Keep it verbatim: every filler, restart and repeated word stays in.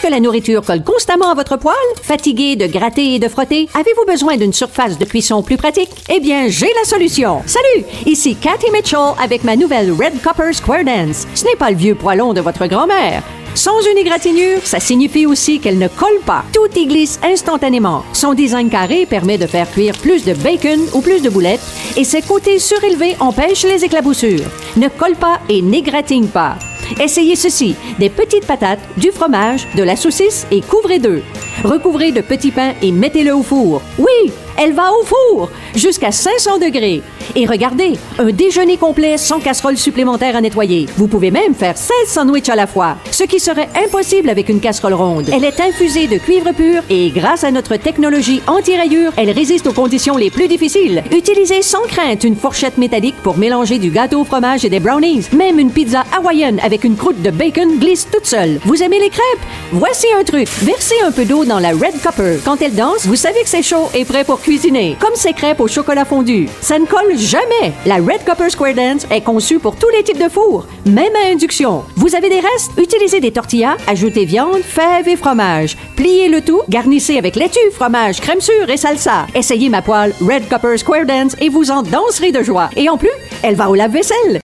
que la nourriture colle constamment à votre poêle? Fatigué de gratter et de frotter? Avez-vous besoin d'une surface de cuisson plus pratique? Eh bien, j'ai la solution. Salut! Ici Cathy Mitchell avec ma nouvelle Red Copper Square Dance. Ce n'est pas le vieux poêlon de votre grand-mère. Sans une égratignure, ça signifie aussi qu'elle ne colle pas. Tout y glisse instantanément. Son design carré permet de faire cuire plus de bacon ou plus de boulettes et ses côtés surélevés empêchent les éclaboussures. Ne colle pas et n'égratigne pas. Essayez ceci, des petites patates, du fromage, de la saucisse et couvrez d'œufs. Recouvrez de petits pains et mettez-le au four. Oui, elle va au four, jusqu'à cinq cents degrés. Et regardez, un déjeuner complet sans casserole supplémentaire à nettoyer. Vous pouvez même faire seize sandwichs à la fois, ce qui serait impossible avec une casserole ronde. Elle est infusée de cuivre pur et grâce à notre technologie anti-rayures, elle résiste aux conditions les plus difficiles. Utilisez sans crainte une fourchette métallique pour mélanger du gâteau au fromage et des brownies. Même une pizza hawaïenne avec une croûte de bacon glisse toute seule. Vous aimez les crêpes? Voici un truc. Versez un peu d'eau dans la Red Copper. Quand elle danse, vous savez que c'est chaud et prêt pour cuisiner. Comme ces crêpes au chocolat fondu. Ça ne colle jamais. La Red Copper Square Dance est conçue pour tous les types de fours, même à induction. Vous avez des restes? Utilisez des tortillas, ajoutez viande, fèves et fromage. Pliez le tout, garnissez avec laitue, fromage, crème sûre et salsa. Essayez ma poêle Red Copper Square Dance et vous en danserez de joie. Et en plus, elle va au lave-vaisselle.